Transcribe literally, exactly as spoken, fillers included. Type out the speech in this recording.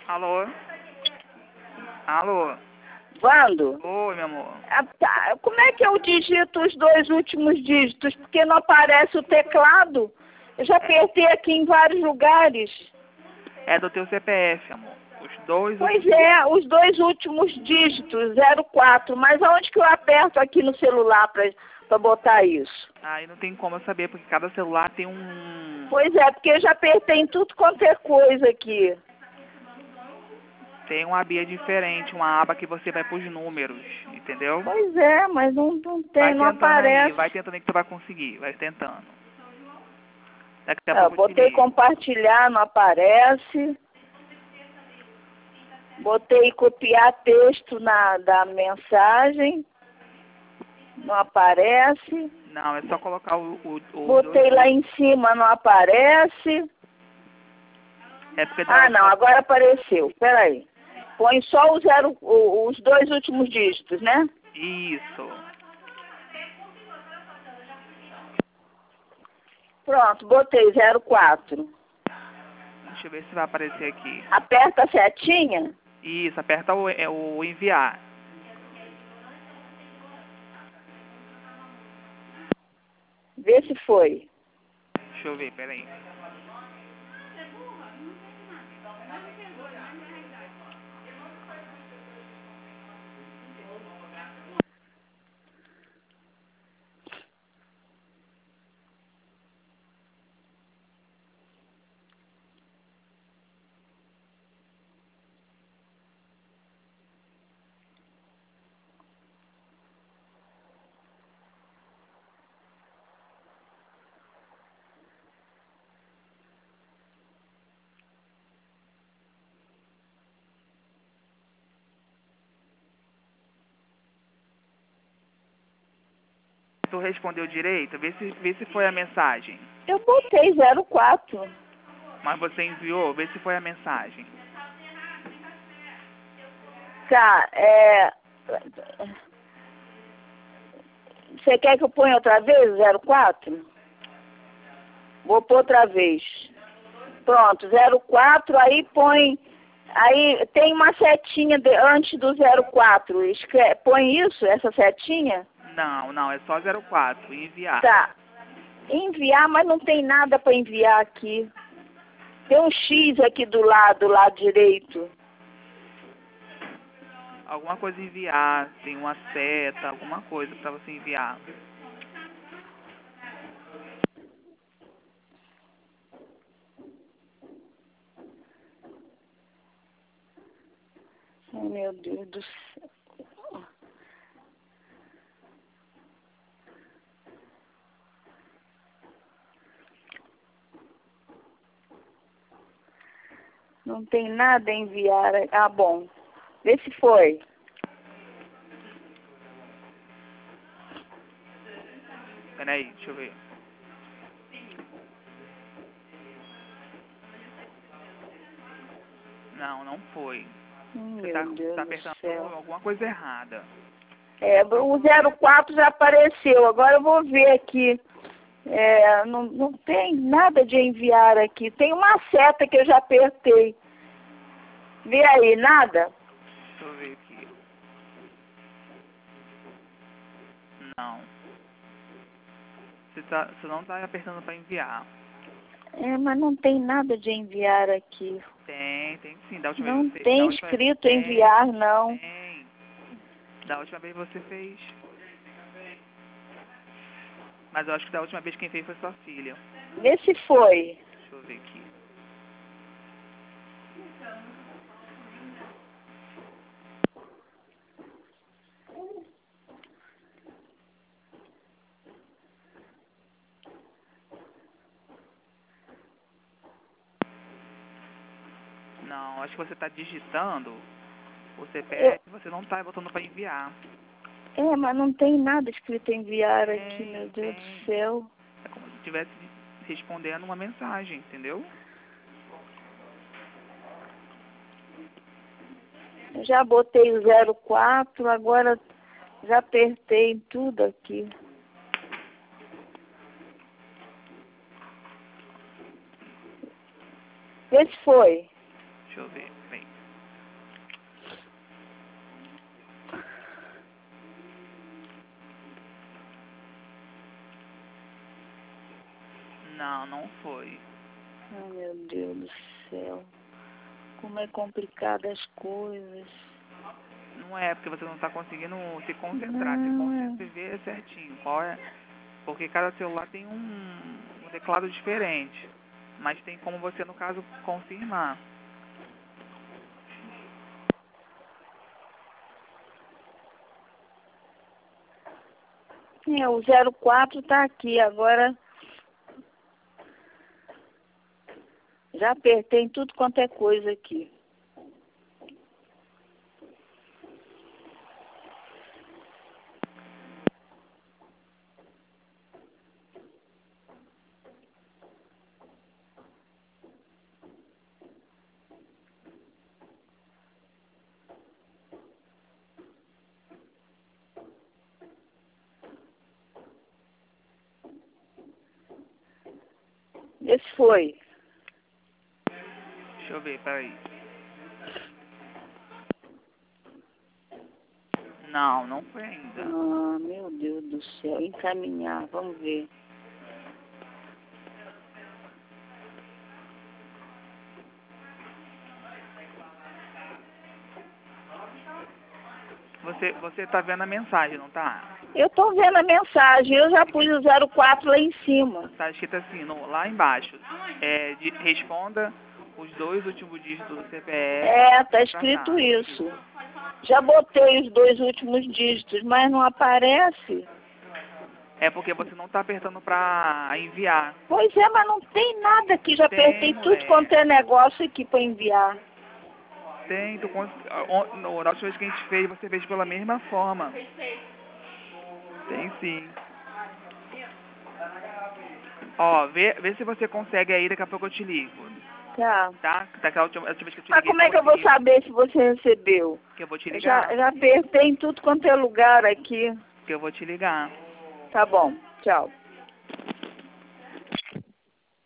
Alô? Alô? Vando? Oi, meu amor. Ah, tá. Como é que eu digito os dois últimos dígitos? Porque não aparece o teclado. Eu já apertei aqui em vários lugares. É do teu C P F, amor. Os dois Pois últimos... é, os dois últimos dígitos, zero quatro. Mas aonde que eu aperto aqui no celular pra, pra botar isso? Aí não tem como eu saber, porque cada celular tem um... Pois é, porque eu já apertei em tudo quanto é coisa aqui. Tem uma abinha diferente, uma aba que você vai pros números, entendeu? Pois é, mas não, não tem, Vai não tentando aí, aparece. vai tentando aí que tu vai conseguir, vai tentando. Daqui a Ah, pouco eu te botei ligo. compartilhar, não aparece. Botei copiar texto na da mensagem, não aparece. Não, é só colocar o, o, o Botei dois... lá em cima, não aparece. É porque da Ah, última... não, agora apareceu. Peraí. Põe só o zero, o- os dois últimos dígitos, né? Isso. Pronto, botei zero quatro. Deixa eu ver se vai aparecer aqui. Aperta a setinha. Isso, aperta o, é, o enviar. Vê se foi. Deixa eu ver, peraí. Tu respondeu direito? Vê se, vê se foi a mensagem. Eu botei zero quatro. Mas você enviou? Vê se foi a mensagem. Tá, é... Você quer que eu ponha outra vez zero quatro? Vou pôr outra vez. Pronto, zero quatro, aí põe... Aí tem uma setinha de, antes do zero quatro. Escreve, põe isso, essa setinha? Não, não, é só zero quatro. Enviar. Tá. Enviar, mas não tem nada para enviar aqui. Tem um X aqui do lado, do lado direito. Alguma coisa enviar. Tem uma seta, alguma coisa pra você enviar. Ai, meu Deus do céu. Não tem nada a enviar. Ah, bom. Vê se foi. Peraí, deixa eu ver. Não, não foi. Hum, Você Meu tá, Deus tá do apertando céu. alguma coisa errada. É, o zero quatro já apareceu. Agora eu vou ver aqui. É, não, não tem nada de enviar aqui. Tem uma seta que eu já apertei. Vê aí, nada? Deixa eu ver aqui. Não. Você, tá, você não tá apertando pra enviar. É, mas não tem nada de enviar aqui. Tem, tem sim. Da última Não vez você... Da tem última, escrito tem, enviar, não. tem. Da última vez você fez. Mas eu acho que da última vez quem fez foi sua filha. Vê se foi. Deixa eu ver aqui. Não, acho que você tá digitando o C P F e você não tá botando pra enviar. É, mas não tem nada escrito enviar aqui, Tem, meu Deus tem. do céu. É como se estivesse respondendo uma mensagem, entendeu? Eu já botei o zero quatro, agora já apertei em tudo aqui. Vê se foi. Deixa eu ver, bem. Não, não foi. Ai, meu Deus do céu. Como é complicado as coisas. Não é porque você não está conseguindo se concentrar. Se Não. concentra e vê certinho qual é. Porque cada celular tem um, um teclado diferente. Mas tem como você, no caso, confirmar. É, o zero quatro tá aqui, agora já apertei em tudo quanto é coisa aqui. Esse foi. Deixa eu ver, peraí. Não, não foi ainda. Ah, meu Deus do céu. Encaminhar, vamos ver. Você, você tá vendo a mensagem, não tá? Eu tô vendo a mensagem, eu já pus o zero quatro lá em cima. Tá escrito assim, no, lá embaixo. É, de, responda os dois últimos dígitos do C P F. É, tá escrito isso. Já botei os dois últimos dígitos, mas não aparece. É porque você não tá apertando pra enviar. Pois é, mas não tem nada aqui. Já Tem, apertei tudo mulher. quanto é negócio aqui pra enviar. Tem, tu, cons- on- no, na última vez que a gente fez, você fez pela mesma forma. Tem sim. Ó, vê, vê se você consegue aí, daqui a pouco eu te ligo. Tá. Tá? Daquela última, última vez que eu te Mas liguei. como é que eu vou conseguiu. saber se você recebeu? Que eu vou te Eu já, ligar. já apertei em tudo quanto é lugar aqui. Que eu vou te ligar. Tá bom. Tchau.